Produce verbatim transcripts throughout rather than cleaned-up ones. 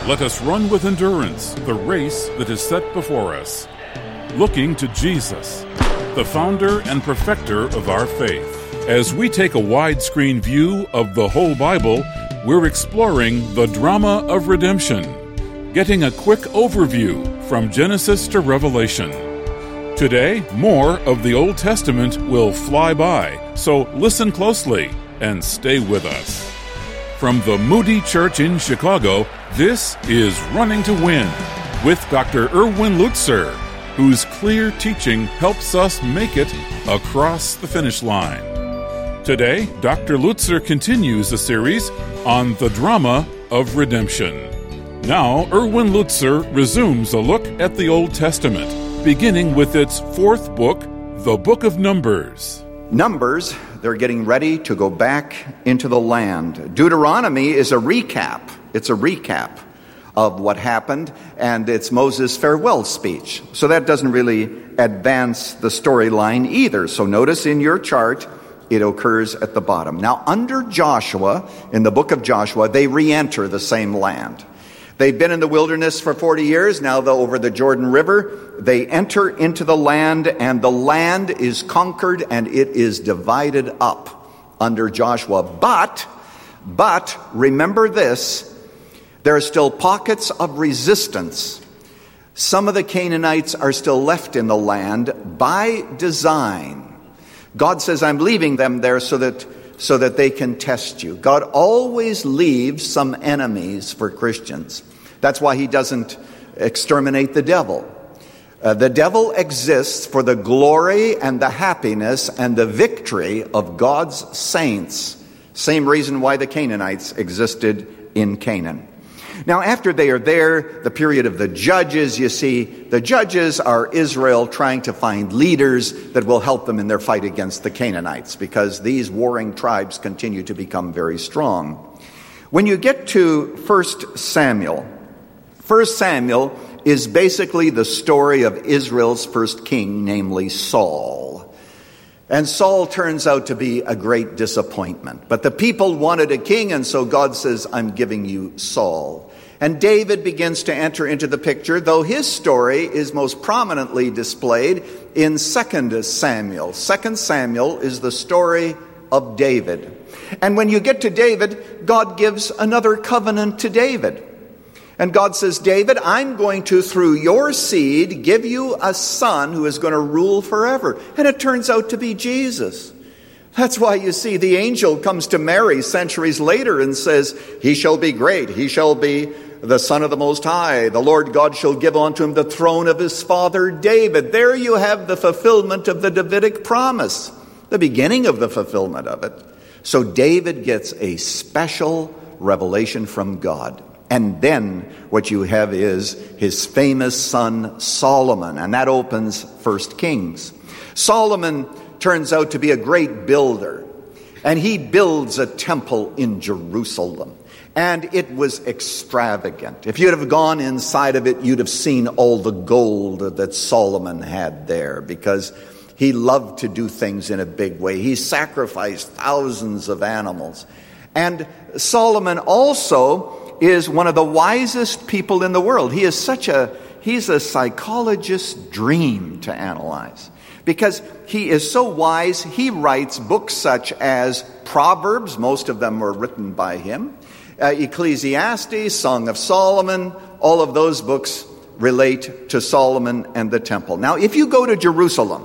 let us run with endurance the race that is set before us, looking to Jesus, the founder and perfecter of our faith. As we take a widescreen view of the whole Bible, we're exploring the drama of redemption, getting a quick overview from Genesis to Revelation. Today, more of the Old Testament will fly by, so listen closely and stay with us. From the Moody Church in Chicago, this is Running to Win with Doctor Erwin Lutzer, whose clear teaching helps us make it across the finish line. Today, Doctor Lutzer continues the series on the drama of redemption. Now, Erwin Lutzer resumes a look at the Old Testament, beginning with its fourth book, the Book of Numbers. Numbers, they're getting ready to go back into the land. Deuteronomy is a recap. It's a recap of what happened, and it's Moses' farewell speech. So that doesn't really advance the storyline either. So notice in your chart, it occurs at the bottom. Now, under Joshua, in the book of Joshua, they re-enter the same land. They've been in the wilderness for forty years. Now, though, over the Jordan River, they enter into the land, and the land is conquered, and it is divided up under Joshua. But, but, remember this, there are still pockets of resistance. Some of the Canaanites are still left in the land by design. God says, I'm leaving them there so that so that they can test you. God always leaves some enemies for Christians. That's why he doesn't exterminate the devil. Uh, the devil exists for the glory and the happiness and the victory of God's saints. Same reason why the Canaanites existed in Canaan. Now, after they are there, the period of the judges, you see, the judges are Israel trying to find leaders that will help them in their fight against the Canaanites, because these warring tribes continue to become very strong. When you get to First Samuel, First Samuel is basically the story of Israel's first king, namely Saul. And Saul turns out to be a great disappointment. But the people wanted a king, and so God says, I'm giving you Saul. And David begins to enter into the picture, though his story is most prominently displayed in Second Samuel. Second Samuel is the story of David. And when you get to David, God gives another covenant to David. And God says, David, I'm going to, through your seed, give you a son who is going to rule forever. And it turns out to be Jesus. That's why you see the angel comes to Mary centuries later and says, he shall be great, he shall be the Son of the Most High. The Lord God shall give unto him the throne of his father David. There you have the fulfillment of the Davidic promise, the beginning of the fulfillment of it. So David gets a special revelation from God. And then what you have is his famous son Solomon, and that opens First Kings. Solomon turns out to be a great builder, and he builds a temple in Jerusalem. And it was extravagant. If you'd have gone inside of it, you'd have seen all the gold that Solomon had there, because he loved to do things in a big way. He sacrificed thousands of animals. And Solomon also is one of the wisest people in the world. He is such a, he's a psychologist's dream to analyze, because he is so wise. He writes books such as Proverbs, most of them were written by him, Uh, Ecclesiastes, Song of Solomon, all of those books relate to Solomon and the temple. Now, if you go to Jerusalem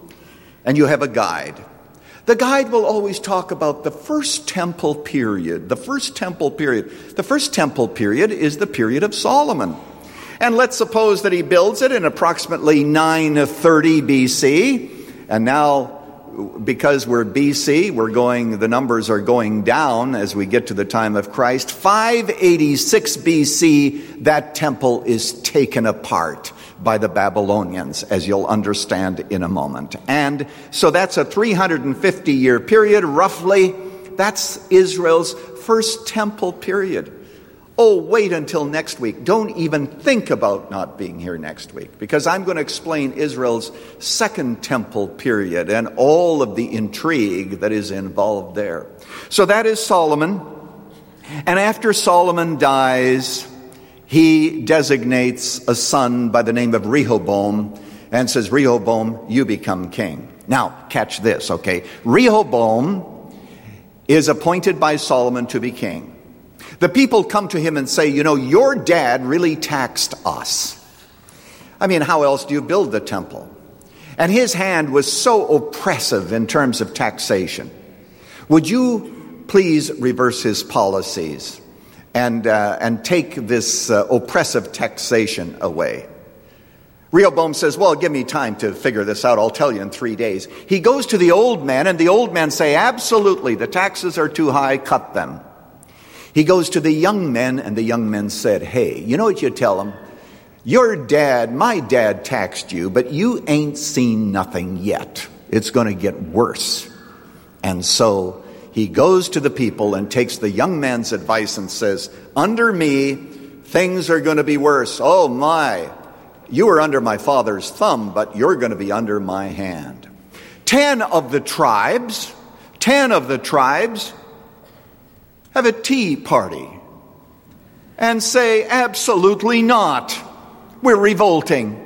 and you have a guide, the guide will always talk about the first temple period. The first temple period. The first temple period is the period of Solomon. And let's suppose that he builds it in approximately nine thirty B C, and now, because we're B C, we're going, the numbers are going down as we get to the time of Christ. five eighty-six B C, that temple is taken apart by the Babylonians, as you'll understand in a moment. And so that's a three hundred fifty year period, roughly. That's Israel's first temple period. Oh, wait until next week. Don't even think about not being here next week, because I'm going to explain Israel's second temple period and all of the intrigue that is involved there. So that is Solomon. And after Solomon dies, he designates a son by the name of Rehoboam and says, Rehoboam, you become king. Now, catch this, okay? Rehoboam is appointed by Solomon to be king. The people come to him and say, you know, your dad really taxed us. I mean, how else do you build the temple? And his hand was so oppressive in terms of taxation. Would you please reverse his policies and uh, and take this uh, oppressive taxation away? Rehoboam says, well, give me time to figure this out. I'll tell you in three days. He goes to the old men, and the old men say, absolutely, the taxes are too high, cut them. He goes to the young men, and the young men said, hey, you know what you tell them? Your dad, my dad taxed you, but you ain't seen nothing yet. It's going to get worse. And so he goes to the people and takes the young man's advice and says, under me, things are going to be worse. Oh my, you were under my father's thumb, but you're going to be under my hand. Ten of the tribes, ten of the tribes have a tea party and say, absolutely not. We're revolting.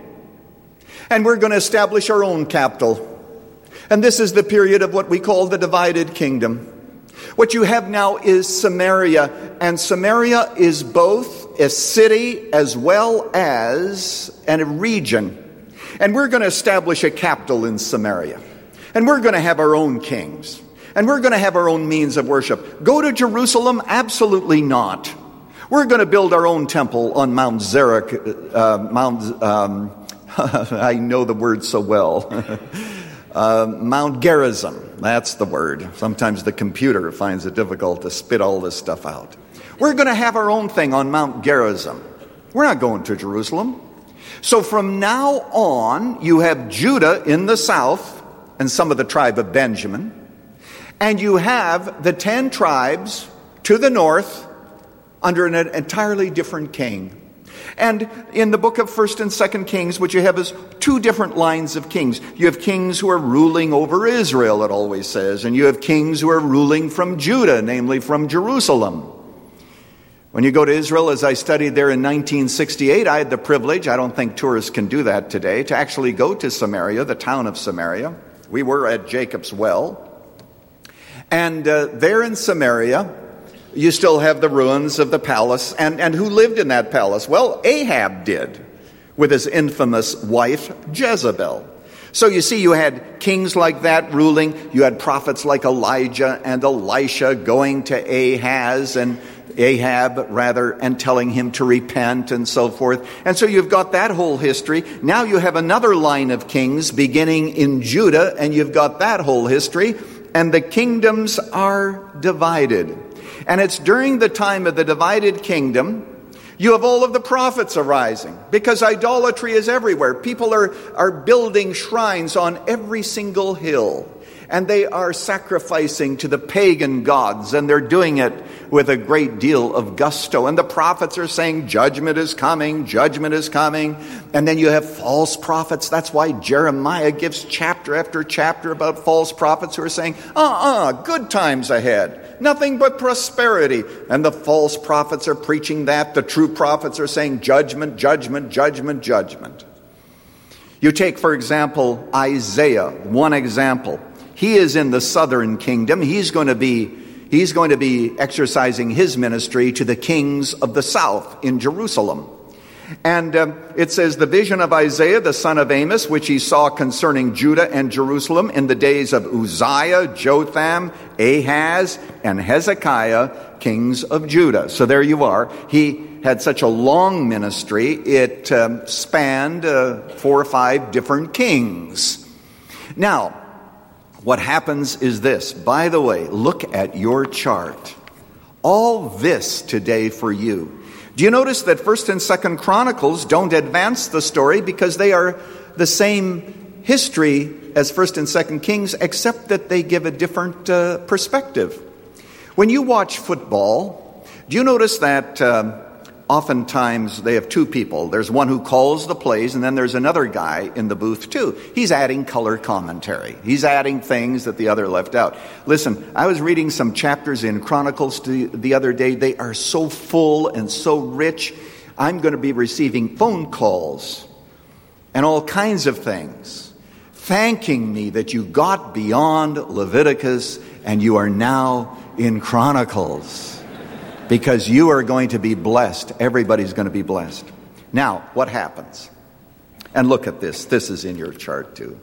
And we're going to establish our own capital. And this is the period of what we call the divided kingdom. What you have now is Samaria, and Samaria is both a city as well as a region. And we're going to establish a capital in Samaria. And we're going to have our own kings. And we're going to have our own means of worship. Go to Jerusalem? Absolutely not. We're going to build our own temple on Mount Zerik, uh, Mount, um, I know the word so well. Uh, Mount Gerizim, that's the word. Sometimes the computer finds it difficult to spit all this stuff out. We're going to have our own thing on Mount Gerizim. We're not going to Jerusalem. So from now on, you have Judah in the south and some of the tribe of Benjamin. And you have the ten tribes to the north under an entirely different king. And in the book of First and Second Kings, what you have is two different lines of kings. You have kings who are ruling over Israel, it always says, and you have kings who are ruling from Judah, namely from Jerusalem. When you go to Israel, as I studied there in nineteen sixty-eight, I had the privilege, I don't think tourists can do that today, to actually go to Samaria, the town of Samaria. We were at Jacob's Well. And uh, there in Samaria, you still have the ruins of the palace. And, and who lived in that palace? Well, Ahab did, with his infamous wife, Jezebel. So you see, you had kings like that ruling. You had prophets like Elijah and Elisha going to Ahaz and Ahab, rather, and telling him to repent and so forth. And so you've got that whole history. Now you have another line of kings beginning in Judah, and you've got that whole history. And the kingdoms are divided. And it's during the time of the divided kingdom, you have all of the prophets arising, because idolatry is everywhere. People are, are building shrines on every single hill, and they are sacrificing to the pagan gods, and they're doing it with a great deal of gusto. And the prophets are saying, judgment is coming, judgment is coming. And then you have false prophets. That's why Jeremiah gives chapter after chapter about false prophets who are saying, uh-uh, good times ahead, nothing but prosperity. And the false prophets are preaching that. The true prophets are saying judgment, judgment, judgment, judgment. You take, for example, Isaiah, one example. He is in the southern kingdom. He's going to be He's going to be exercising his ministry to the kings of the south in Jerusalem. And um, it says, the vision of Isaiah, the son of Amos, which he saw concerning Judah and Jerusalem in the days of Uzziah, Jotham, Ahaz, and Hezekiah, kings of Judah. So there you are. He had such a long ministry, it um, spanned uh, four or five different kings. Now, what happens is this. By the way, look at your chart. All this today for you. Do you notice that First and Second Chronicles don't advance the story because they are the same history as First and Second Kings, except that they give a different uh, perspective. When you watch football, do you notice that um, oftentimes they have two people? There's one who calls the plays, and then there's another guy in the booth too. He's adding color commentary. He's adding things that the other left out. Listen, I was reading some chapters in Chronicles the other day. They are so full and so rich. I'm going to be receiving phone calls and all kinds of things, thanking me that you got beyond Leviticus and you are now in Chronicles, because you are going to be blessed. Everybody's going to be blessed. Now, what happens? And look at this. This is in your chart too.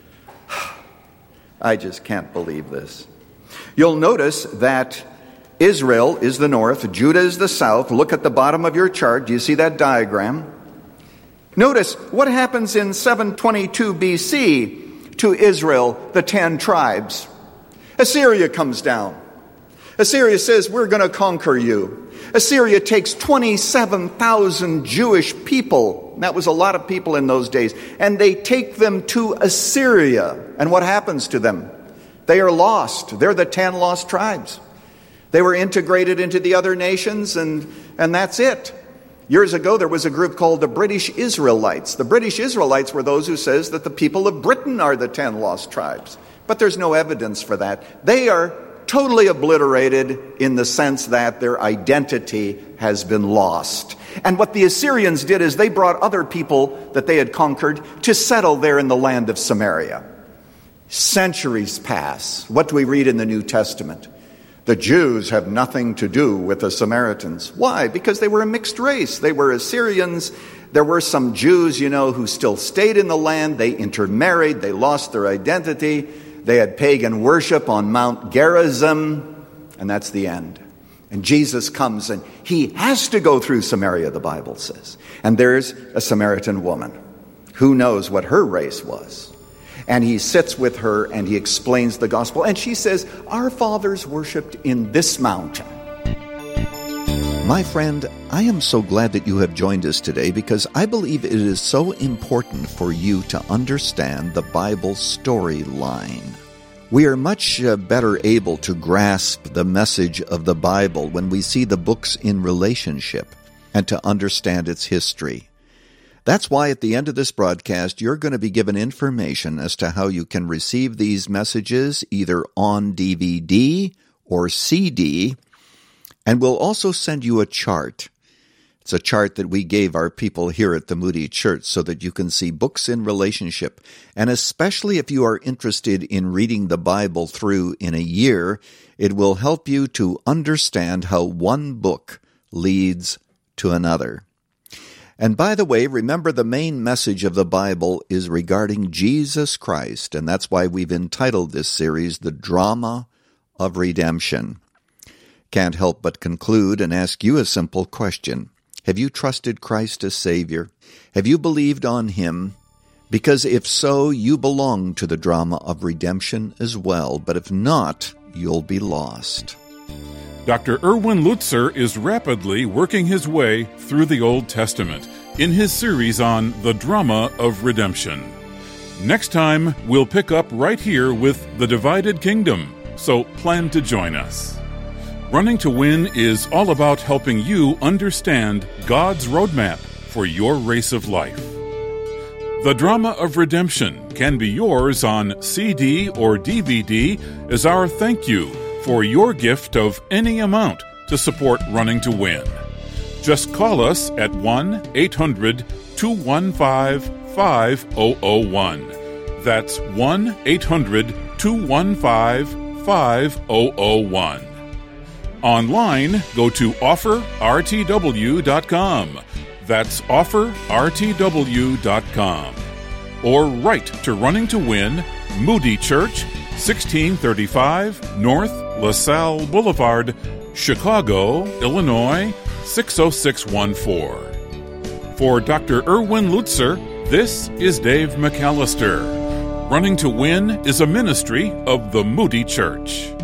I just can't believe this. You'll notice that Israel is the north, Judah is the south. Look at the bottom of your chart. Do you see that diagram? Notice what happens in seven twenty-two B C to Israel, the ten tribes. Assyria comes down. Assyria says, we're going to conquer you. Assyria takes twenty-seven thousand Jewish people. That was a lot of people in those days. And they take them to Assyria. And what happens to them? They are lost. They're the ten lost tribes. They were integrated into the other nations, and, and that's it. Years ago, there was a group called the British Israelites. The British Israelites were those who says that the people of Britain are the ten lost tribes. But there's no evidence for that. They are totally obliterated in the sense that their identity has been lost. And what the Assyrians did is they brought other people that they had conquered to settle there in the land of Samaria. Centuries pass. What do we read in the New Testament? The Jews have nothing to do with the Samaritans. Why? Because they were a mixed race. They were Assyrians. There were some Jews, you know, who still stayed in the land. They intermarried. They lost their identity. They had pagan worship on Mount Gerizim. And that's the end. And Jesus comes and he has to go through Samaria, the Bible says. And there's a Samaritan woman. Who knows what her race was? And he sits with her and he explains the gospel. And she says, our fathers worshipped in this mountain. My friend, I am so glad that you have joined us today, because I believe it is so important for you to understand the Bible storyline. We are much uh, better able to grasp the message of the Bible when we see the books in relationship and to understand its history. That's why at the end of this broadcast, you're going to be given information as to how you can receive these messages either on D V D or C D, and we'll also send you a chart. It's a chart that we gave our people here at the Moody Church so that you can see books in relationship, and especially if you are interested in reading the Bible through in a year, it will help you to understand how one book leads to another. And by the way, remember the main message of the Bible is regarding Jesus Christ, and that's why we've entitled this series, The Drama of Redemption. Can't help but conclude and ask you a simple question. Have you trusted Christ as Savior? Have you believed on Him? Because if so, you belong to the drama of redemption as well, but if not, you'll be lost. Doctor Erwin Lutzer is rapidly working his way through the Old Testament in his series on the drama of redemption. Next time, we'll pick up right here with the divided kingdom, so plan to join us. Running to Win is all about helping you understand God's roadmap for your race of life. The Drama of Redemption can be yours on C D or D V D as our thank you for your gift of any amount to support Running to Win. Just call us at one eight hundred two one five five zero zero one. That's one eight hundred two one five five zero zero one. Online, go to offer r t w dot com. That's offer r t w dot com. Or write to Running to Win, Moody Church, sixteen thirty-five North LaSalle Boulevard, Chicago, Illinois, six oh six one four. For Doctor Erwin Lutzer, this is Dave McAllister. Running to Win is a ministry of the Moody Church.